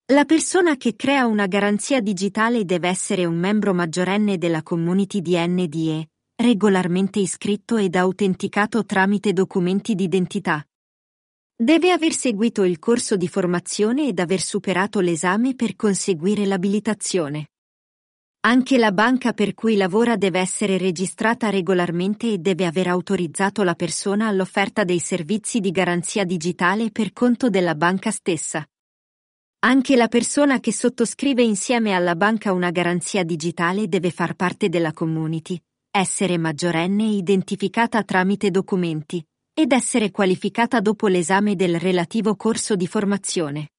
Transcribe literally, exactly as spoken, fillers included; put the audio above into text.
La persona che crea una garanzia digitale deve essere un membro maggiorenne della community di N D E, regolarmente iscritto ed autenticato tramite documenti d'identità. Deve aver seguito il corso di formazione ed aver superato l'esame per conseguire l'abilitazione. Anche la banca per cui lavora deve essere registrata regolarmente e deve aver autorizzato la persona all'offerta dei servizi di garanzia digitale per conto della banca stessa. Anche la persona che sottoscrive insieme alla banca una garanzia digitale deve far parte della community, essere maggiorenne e identificata tramite documenti, ed essere qualificata dopo l'esame del relativo corso di formazione.